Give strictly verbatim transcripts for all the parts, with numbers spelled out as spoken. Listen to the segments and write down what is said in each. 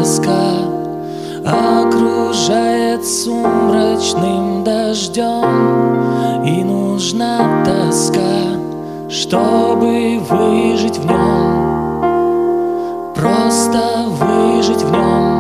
тоска окружает сумрачным дождем, и нужна тоска, чтобы выжить в нем, просто выжить в нем.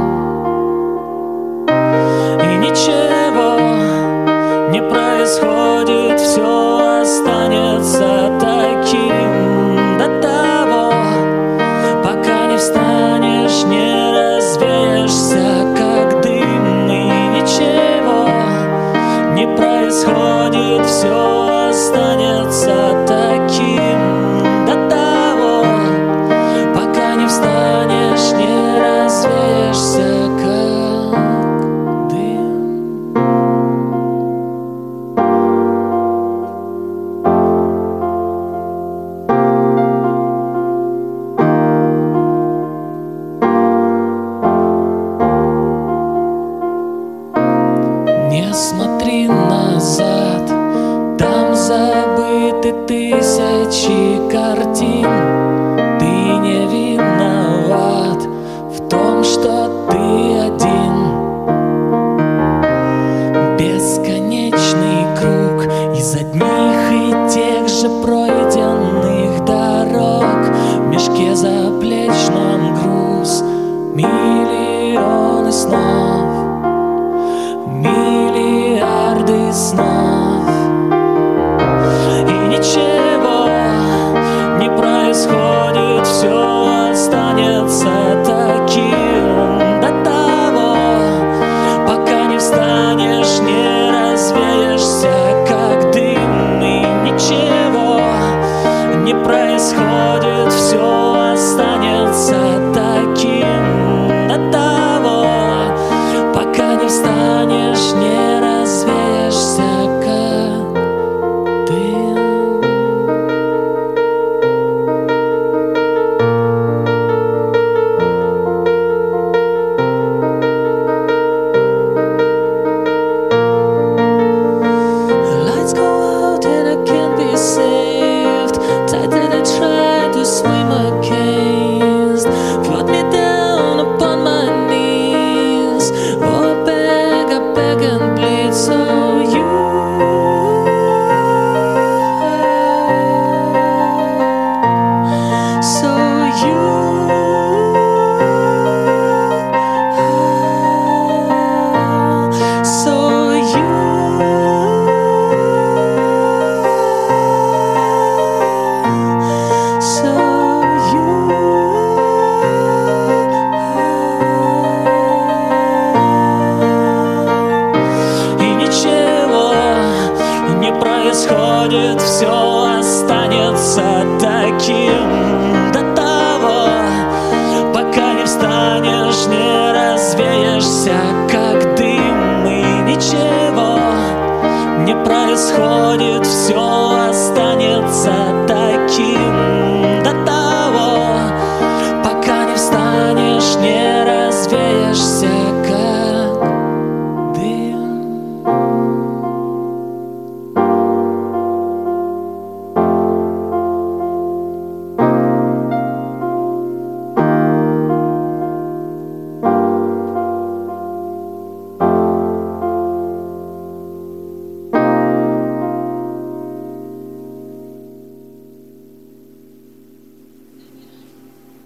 И ничего не происходит, все останется таким до того, пока не встанешь, не развеешься, как дым. И ничего не происходит, все останется таким до того, пока не встанешь, не развеешься, как дым. Не смотри назад, там забыты тысячи картин. Ты не виноват в том, что ты один. Бесконечный круг из одних и тех же пройденных дорог. В мешке заплечном груз миллионы снов, миллиарды снов. И ничего не происходит, все останется таким до того, пока не встанешь, не развеешься, как дым. И ничего не происходит, все останется таким до того, пока не встанешь, не развеешься, как дым. Lights go out and I can't be saved. Tide that I try to swim against float me down upon my knees. Oh, I beg, I beg and plead, so you, so you, so you, so you. И ничего не происходит, все останется таким